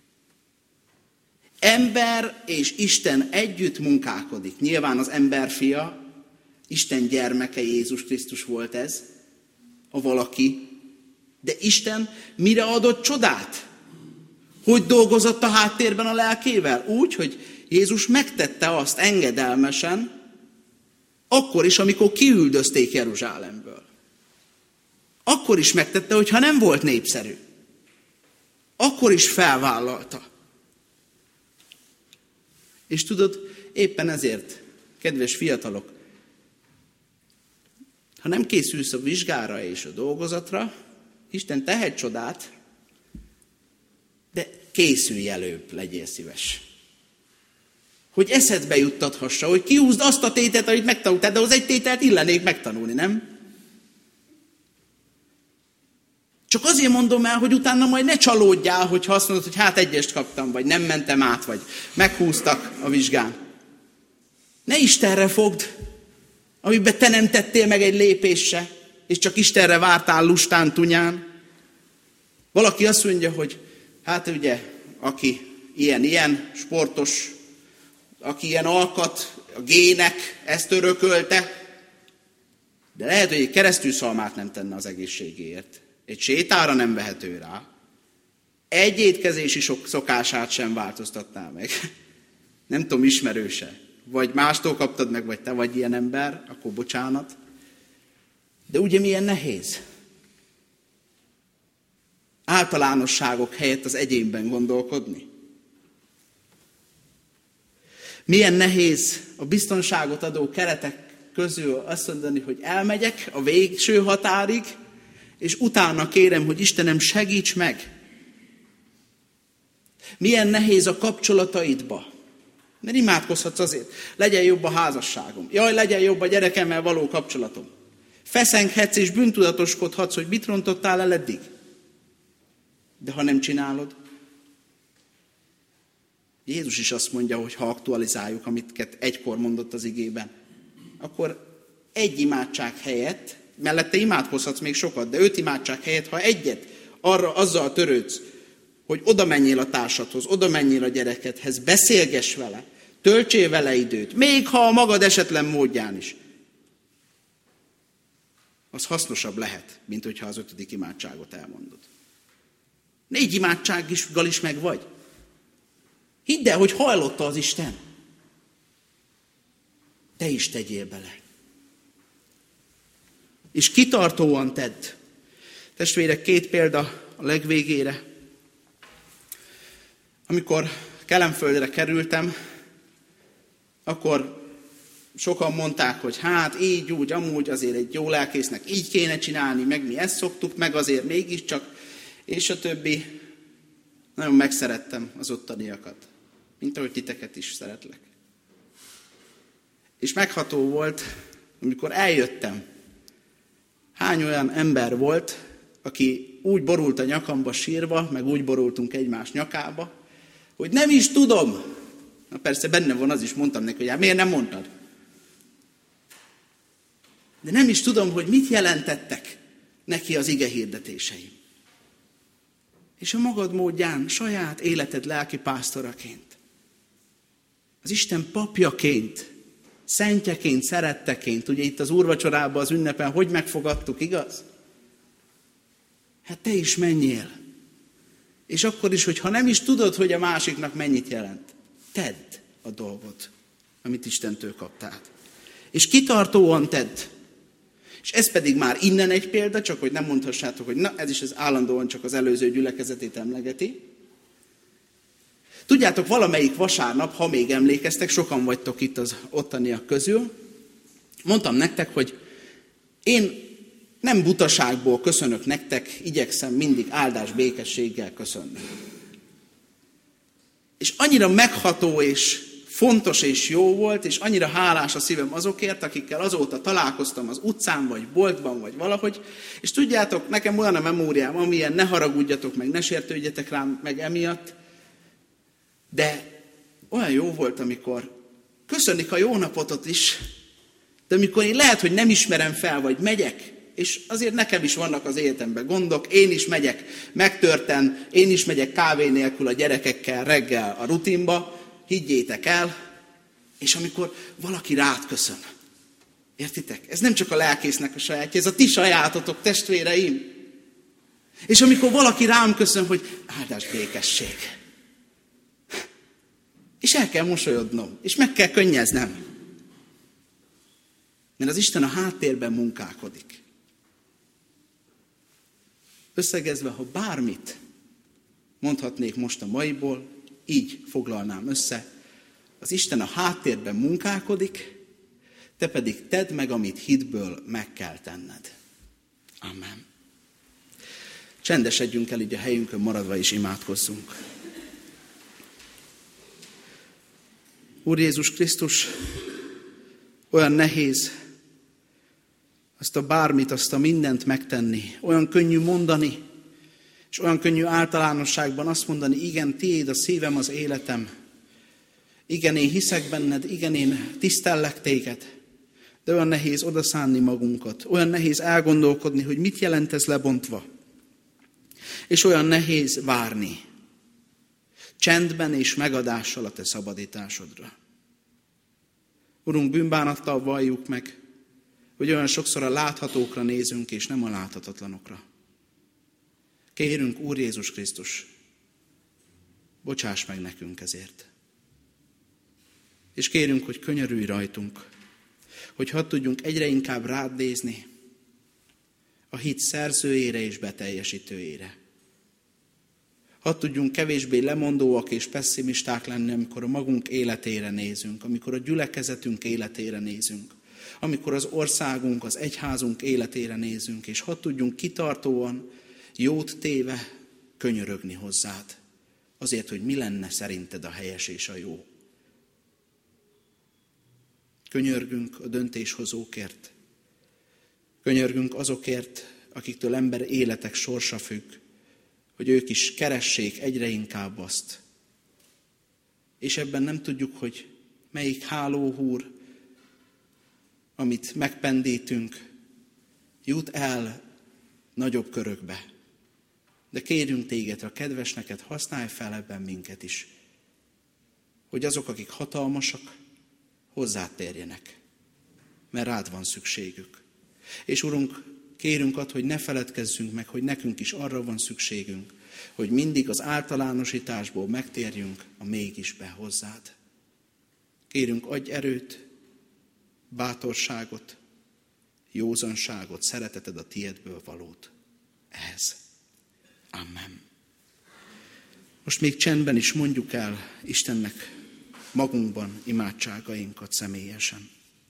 Ember és Isten együtt munkálkodik. Nyilván az ember fia, Isten gyermeke, Jézus Krisztus volt ez, a valaki. De Isten mire adott csodát? Hogy dolgozott a háttérben a lelkével? Úgy, hogy Jézus megtette azt engedelmesen, akkor is, amikor kiüldözték Jeruzsálemből. Akkor is megtette, hogyha nem volt népszerű. Akkor is felvállalta. És tudod, éppen ezért, kedves fiatalok, ha nem készülsz a vizsgára és a dolgozatra, Isten tehet csodát, de készülj előbb, legyél szíves. Hogy eszedbe juttathassa, hogy kihúzd azt a tételt, amit megtanultál, de az egy tételt illenék megtanulni, nem? Csak azért mondom el, hogy utána majd ne csalódjál, hogyha azt mondod, hogy hát egyest kaptam, vagy nem mentem át, vagy meghúztak a vizsgán. Ne Istenre fogd, amiben te nem tettél meg egy lépést se, és csak Istenre vártál lustán, tunyán. Valaki azt mondja, hogy hát ugye, aki ilyen-ilyen sportos, aki ilyen alkat, a gének ezt örökölte, de lehet, hogy egy keresztülszalmát nem tenne az egészségéért. Egy sétára nem vehető rá. Egy étkezési szokását sem változtatná meg. Nem tudom, ismerőse. Vagy mástól kaptad meg, vagy te vagy ilyen ember, akkor bocsánat. De ugye milyen nehéz? Általánosságok helyett az egyénben gondolkodni. Milyen nehéz a biztonságot adó keretek közül azt mondani, hogy elmegyek a végső határig, és utána kérem, hogy Istenem, segíts meg. Milyen nehéz a kapcsolataidba. Mert imádkozhatsz azért. Legyen jobb a házasságom. Jaj, legyen jobb a gyerekemmel való kapcsolatom. Feszenghetsz és bűntudatoskodhatsz, hogy mit rontottál el eddig. De ha nem csinálod, Jézus is azt mondja, hogy ha aktualizáljuk, amit egykor mondott az igében, akkor egy imádság helyett, mellette imádkozhatsz még sokat, de öt imádság helyett, ha egyet arra azzal törődsz, hogy oda menjél a társadhoz, oda menjél a gyerekedhez, beszélgess vele, töltsél vele időt, még ha a magad esetlen módján is, az hasznosabb lehet, mint hogyha az ötödik imádságot elmondod. Négy imádsággal is meg vagy. Hidd el, hogy hajlotta az Isten. Te is tegyél bele. És kitartóan tedd. Testvérek, két példa a legvégére. Amikor Kelenföldre kerültem, akkor sokan mondták, hogy hát így, úgy, amúgy azért egy jó lelkésznek így kéne csinálni, meg mi ezt szoktuk, meg azért mégiscsak, és a többi. Nagyon megszerettem az ottaniakat, mint ahogy titeket is szeretlek. És megható volt, amikor eljöttem, hány olyan ember volt, aki úgy borult a nyakamba sírva, meg úgy borultunk egymás nyakába, hogy nem is tudom. Na persze benne van az is, mondtam neki, hogy hát miért nem mondtad? De nem is tudom, hogy mit jelentettek neki az ige hirdetéseim. És a magad módján, saját életed lelki pásztoraként, az Isten papjaként, szentjeként, szeretteként, ugye itt az úrvacsorában, az ünnepen, hogy megfogadtuk, igaz? Hát te is menjél. És akkor is, hogyha nem is tudod, hogy a másiknak mennyit jelent, tedd a dolgot, amit Istentől kaptál. És kitartóan tedd. És ez pedig már innen egy példa, csak hogy nem mondhassátok, hogy na, ez is az állandóan csak az előző gyülekezetét emlegeti. Tudjátok, valamelyik vasárnap, ha még emlékeztek, sokan vagytok itt az ottaniak közül, mondtam nektek, hogy én nem butaságból köszönök nektek, igyekszem mindig áldás békességgel köszönni. És annyira megható és fontos és jó volt, és annyira hálás a szívem azokért, akikkel azóta találkoztam az utcán, vagy boltban, vagy valahogy. És tudjátok, nekem olyan a memóriám, amilyen ne haragudjatok meg, ne sértődjetek rám meg emiatt, de olyan jó volt, amikor köszönik a jó napotot is, De amikor én lehet, hogy nem ismerem fel, vagy megyek, és azért nekem is vannak az életemben gondok, én is megyek megtörten, én is megyek kávé nélkül a gyerekekkel reggel a rutinba, higgyétek el, és amikor valaki rád köszön. Értitek? Ez nem csak a lelkésznek a sajátja, ez a ti sajátotok, testvéreim. És amikor valaki rám köszön, hogy áldás békesség. És el kell mosolyodnom, és meg kell könnyeznem. Mert az Isten a háttérben munkálkodik. Összegezve, ha bármit mondhatnék most a maiból, így foglalnám össze. Az Isten a háttérben munkálkodik, te pedig tedd meg, amit hitből meg kell tenned. Amen. Csendesedjünk el így a helyünkön maradva, és imádkozzunk. Úr Jézus Krisztus, olyan nehéz azt a bármit, azt a mindent megtenni. Olyan könnyű mondani, és olyan könnyű általánosságban azt mondani, igen, tiéd a szívem, az életem. Igen, én hiszek benned, igen, én tisztellek téged. De olyan nehéz odaszánni magunkat, olyan nehéz elgondolkodni, hogy mit jelent ez lebontva. És olyan nehéz várni. Csendben és megadással a te szabadításodra. Urunk, bűnbánattal valljuk meg, hogy olyan sokszor a láthatókra nézünk, és nem a láthatatlanokra. Kérünk, Úr Jézus Krisztus, bocsáss meg nekünk ezért. És kérünk, hogy könyörülj rajtunk, hogy hadd tudjunk egyre inkább rád nézni, a hit szerzőjére és beteljesítőjére. Hadd tudjunk kevésbé lemondóak és pesszimisták lenni, amikor a magunk életére nézünk, amikor a gyülekezetünk életére nézünk, amikor az országunk, az egyházunk életére nézünk, és hadd tudjunk kitartóan, jót téve könyörögni hozzád, azért, hogy mi lenne szerinted a helyes és a jó. Könyörgünk a döntéshozókért, könyörgünk azokért, akiktől ember életek sorsa függ, hogy ők is keressék egyre inkább azt. És ebben nem tudjuk, hogy melyik hálóhúr, amit megpendítünk, jut el nagyobb körökbe. De kérünk téged, a kedves neked, használj fel ebben minket is, hogy azok, akik hatalmasak, hozzád térjenek, mert rád van szükségük. És Urunk, kérünk ad, hogy ne feledkezzünk meg, hogy nekünk is arra van szükségünk, hogy mindig az általánosításból megtérjünk a mégisbe hozzád. Kérünk, adj erőt, bátorságot, józanságot, szereteted a tiédből valót ehhez. Amen. Most még csendben is mondjuk el Istennek magunkban imádságainkat személyesen.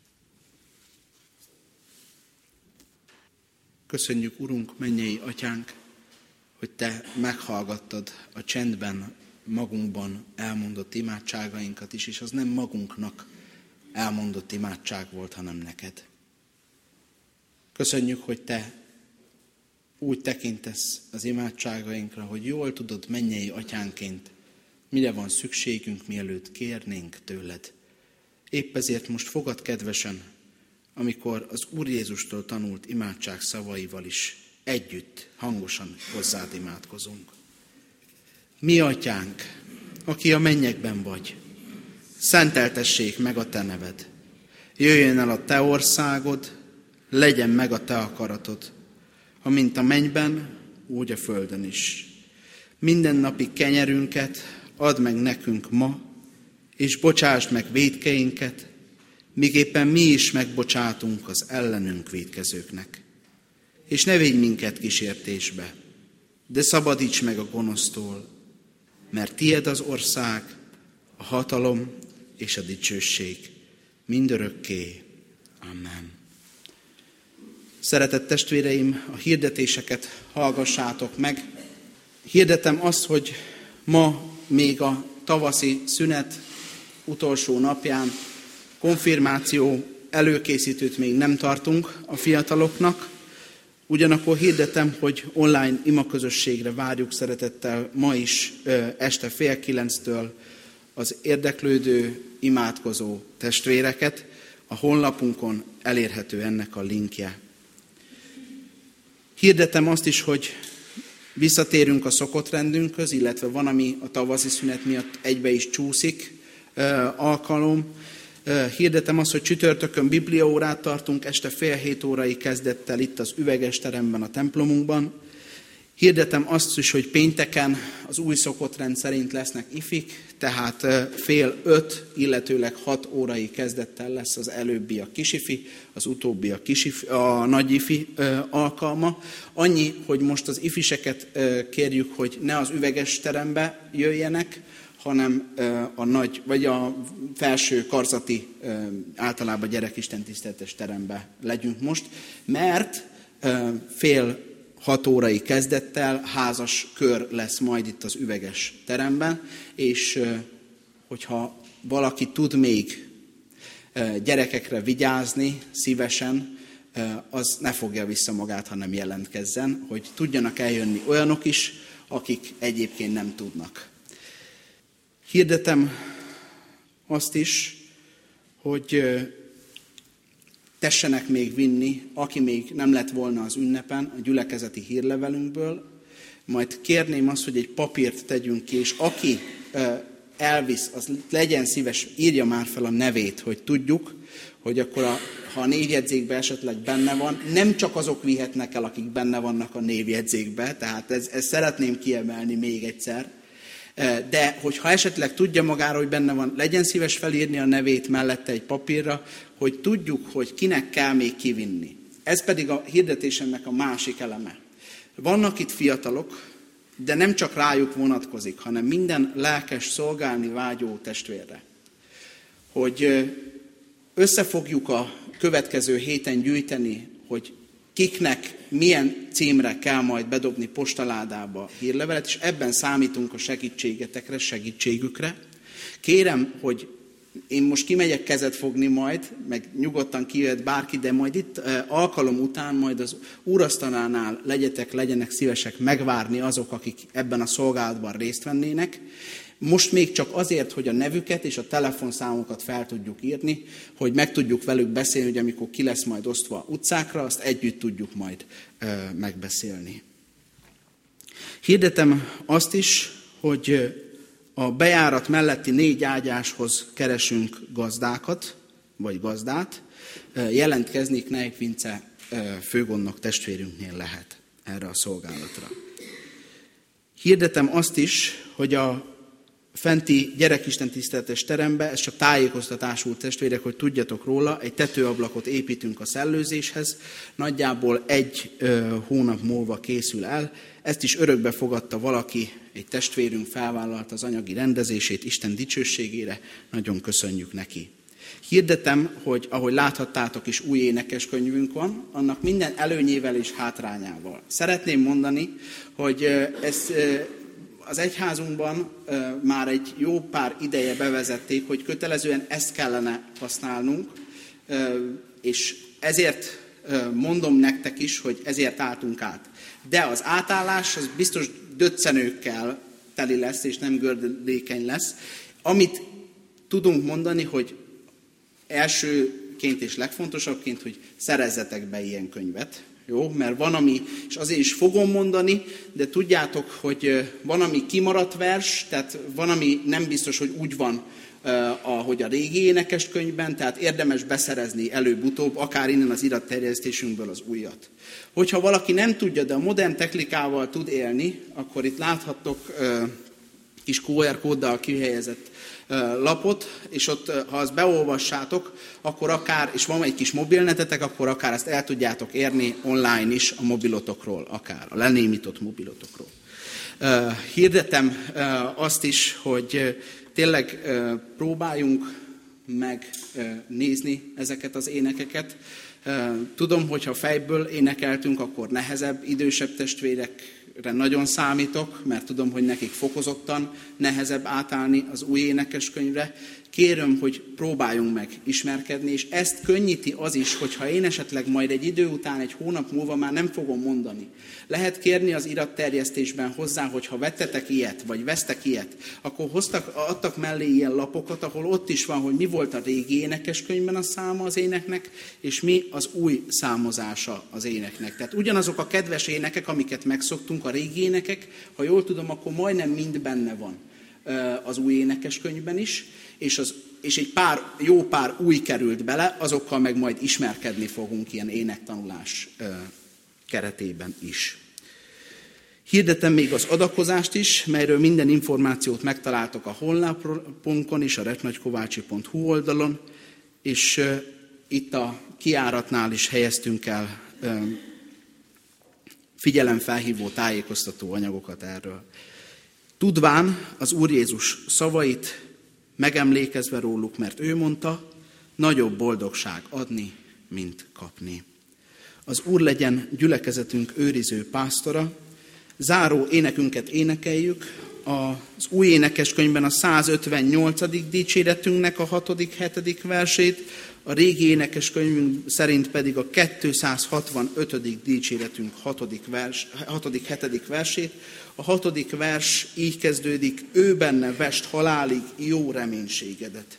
Köszönjük, Urunk, mennyei Atyánk, hogy Te meghallgattad a csendben magunkban elmondott imádságainkat is, és az nem magunknak elmondott imádság volt, hanem neked. Köszönjük, hogy Te úgy tekintesz az imádságainkra, hogy jól tudod mennyei Atyánként, mire van szükségünk, mielőtt kérnénk tőled. Épp ezért most fogad kedvesen, amikor az Úr Jézustól tanult imádság szavaival is együtt, hangosan hozzád imádkozunk. Mi Atyánk, aki a mennyekben vagy, szenteltessék meg a te neved. Jöjjön el a te országod, legyen meg a te akaratod, ha mint a mennyben, úgy a földön is. Mindennapi kenyerünket add meg nekünk ma, és bocsásd meg vétkeinket, míg éppen mi is megbocsátunk az ellenünk vétkezőknek. És ne védj minket kísértésbe, de szabadíts meg a gonosztól, mert tied az ország, a hatalom és a dicsőség mindörökké. Amen. Szeretett testvéreim, a hirdetéseket hallgassátok meg. Hirdetem azt, hogy ma még a tavaszi szünet utolsó napján konfirmáció előkészítőt még nem tartunk a fiataloknak. Ugyanakkor hirdetem, hogy online imaközösségre várjuk szeretettel ma is este fél kilenctől az érdeklődő, imádkozó testvéreket. A honlapunkon elérhető ennek a linkje. Hirdetem azt is, hogy visszatérünk a szokott rendünkhöz, illetve van, ami a tavaszi szünet miatt egybe is csúszik alkalom. Hirdetem azt, hogy csütörtökön bibliaórát tartunk, este fél hét órai kezdettel itt az üveges teremben a templomunkban. Hirdetem azt is, hogy pénteken az új szokott rend szerint lesznek ifik, tehát fél öt, illetőleg hat órai kezdettel lesz az előbbi a kisifi, az utóbbi a, kisifi, a nagy ifi alkalma. Annyi, hogy most az ifiseket kérjük, hogy ne az üveges terembe jöjjenek, hanem a nagy, vagy a felső karzati, általában gyerekistentiszteletes terembe legyünk most, mert fél hat órai kezdettel házas kör lesz majd itt az üveges teremben, és hogyha valaki tud még gyerekekre vigyázni szívesen, az ne fogja vissza magát, hanem jelentkezzen, hogy tudjanak eljönni olyanok is, akik egyébként nem tudnak. Hirdetem azt is, hogy tessenek még vinni, aki még nem lett volna az ünnepen, a gyülekezeti hírlevelünkből. Majd kérném azt, hogy egy papírt tegyünk ki, és aki elvisz, az legyen szíves, írja már fel a nevét, hogy tudjuk, hogy akkor a, ha a névjegyzékben esetleg benne van, nem csak azok vihetnek el, akik benne vannak a névjegyzékben, tehát ez, ezt szeretném kiemelni még egyszer. De hogyha esetleg tudja magára, hogy benne van, legyen szíves felírni a nevét mellette egy papírra, hogy tudjuk, hogy kinek kell még kivinni. Ez pedig a hirdetésemnek a másik eleme. Vannak itt fiatalok, de nem csak rájuk vonatkozik, hanem minden lelkes, szolgálni vágyó testvérre. Hogy összefogjuk a következő héten gyűjteni, hogy kiknek milyen címre kell majd bedobni postaládába hírlevelet, és ebben számítunk a segítségetekre, segítségükre. Kérem, hogy én most kimegyek kezet fogni majd, meg nyugodtan kijöhet bárki, de majd itt alkalom után, majd az úrasztalánál legyetek, legyenek szívesek megvárni azok, akik ebben a szolgálatban részt vennének. Most még csak azért, hogy a nevüket és a telefonszámokat fel tudjuk írni, hogy meg tudjuk velük beszélni, hogy amikor ki lesz majd osztva utcákra, azt együtt tudjuk majd ö, megbeszélni. Hirdetem azt is, hogy a bejárat melletti négy ágyáshoz keresünk gazdákat, vagy gazdát. Jelentkezni Kneipp Vince főgondnok testvérünknél lehet erre a szolgálatra. Hirdetem azt is, hogy a fenti gyerekistentiszteletes terembe, ez csak tájékoztatásul testvérek, hogy tudjatok róla, egy tetőablakot építünk a szellőzéshez, nagyjából egy ö, hónap múlva készül el, ezt is örökbe fogadta valaki, egy testvérünk felvállalta az anyagi rendezését Isten dicsőségére, nagyon köszönjük neki. Hirdetem, hogy ahogy láthattátok is, új énekeskönyvünk van, annak minden előnyével és hátrányával. Szeretném mondani, hogy ez az egyházunkban már egy jó pár ideje bevezették, hogy kötelezően ezt kellene használnunk, és ezért mondom nektek is, hogy ezért álltunk át. De az átállás az biztos döccenőkkel teli lesz, és nem gördülékeny lesz. Amit tudunk mondani, hogy elsőként és legfontosabbként, hogy szerezzetek be ilyen könyvet. Jó, mert van, ami, és azért is fogom mondani, de tudjátok, hogy van, ami kimaradt vers, tehát van, ami nem biztos, hogy úgy van, ahogy a régi énekeskönyvben, tehát érdemes beszerezni előbb-utóbb, akár innen az iratterjesztésünkből az újat. Hogyha valaki nem tudja, de a modern technikával tud élni, akkor itt láthattok kis kú er kóddal kihelyezett lapot, és ott, ha azt beolvassátok, akkor akár, és van egy kis mobilnetetek, akkor akár ezt el tudjátok érni online is a mobilotokról, akár a lenémított mobilotokról. Hirdetem azt is, hogy tényleg próbáljunk megnézni ezeket az énekeket. Tudom, hogy ha fejből énekeltünk, akkor nehezebb, idősebb testvérekre nagyon számítok, mert tudom, hogy nekik fokozottan nehezebb átállni az új énekeskönyvre. Kérem, hogy próbáljunk meg ismerkedni, és ezt könnyíti az is, hogyha én esetleg majd egy idő után, egy hónap múlva már nem fogom mondani. Lehet kérni az iratterjesztésben hozzá, hogy ha vettetek ilyet, vagy vesztek ilyet, akkor hoztak, adtak mellé ilyen lapokat, ahol ott is van, hogy mi volt a régi énekeskönyvben a száma az éneknek, és mi az új számozása az éneknek. Tehát ugyanazok a kedves énekek, amiket megszoktunk, a régi énekek, ha jól tudom, akkor majdnem mind benne van az új énekeskönyvben is, és, az, és egy pár, jó pár új került bele, azokkal meg majd ismerkedni fogunk ilyen énektanulás keretében is. Hirdetem még az adakozást is, melyről minden információt megtaláltok a honlapunkon és a retnagykovácsi pont hu oldalon, és uh, itt a kijáratnál is helyeztünk el uh, figyelemfelhívó tájékoztató anyagokat erről. Tudván az Úr Jézus szavait, megemlékezve róluk, mert ő mondta, nagyobb boldogság adni, mint kapni. Az Úr legyen gyülekezetünk őriző pásztora. Záró énekünket énekeljük. Az új énekeskönyvben a százötvennyolcadik dicséretünknek a hatodik hetedik versét, a régi énekeskönyvünk szerint pedig a kétszázhatvanötödik dicséretünk hatodik vers, hatodik hetedik versét. A hatodik vers így kezdődik, ő benne vest halálig jó reménységedet.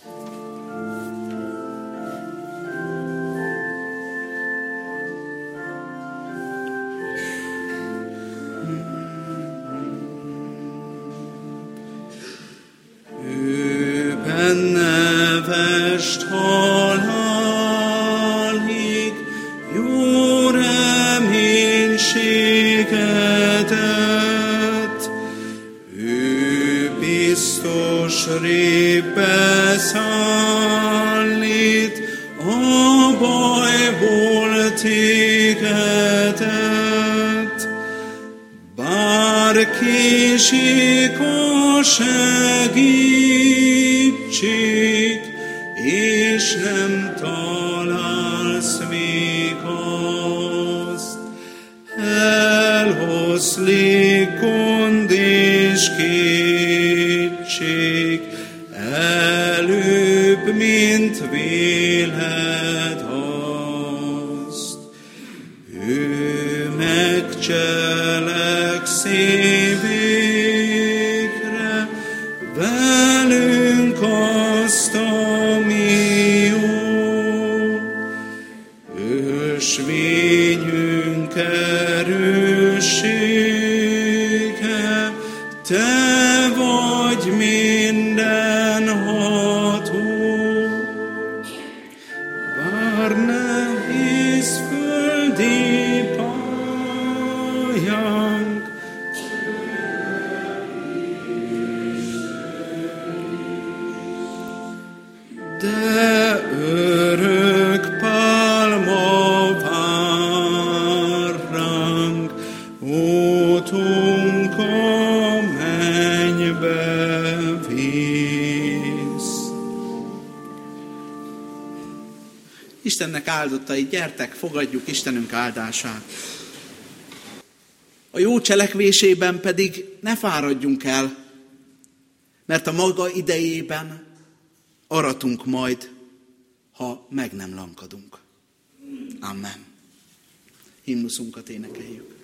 Ő benne vest halálig jó reménységedet, ő biztos rébbe szállít a bajból tégedet. Bár késik a segítség, és nem találsz még azt, eloszlik gond és kétség, előbb, mint véled azt. Ő megcselekszi végre velünk azt, ami jó. Ösvényünk erőssége, te vagy mindenható. Bár nehéz földi pályánk, de örök pálma vár ránk, útunk a mennybe visz. Istennek áldottai, gyertek, fogadjuk Istenünk áldását. A jó cselekvésében pedig ne fáradjunk el, mert a maga idejében aratunk majd, ha meg nem lankadunk. Amen. Himnuszunkat énekeljük.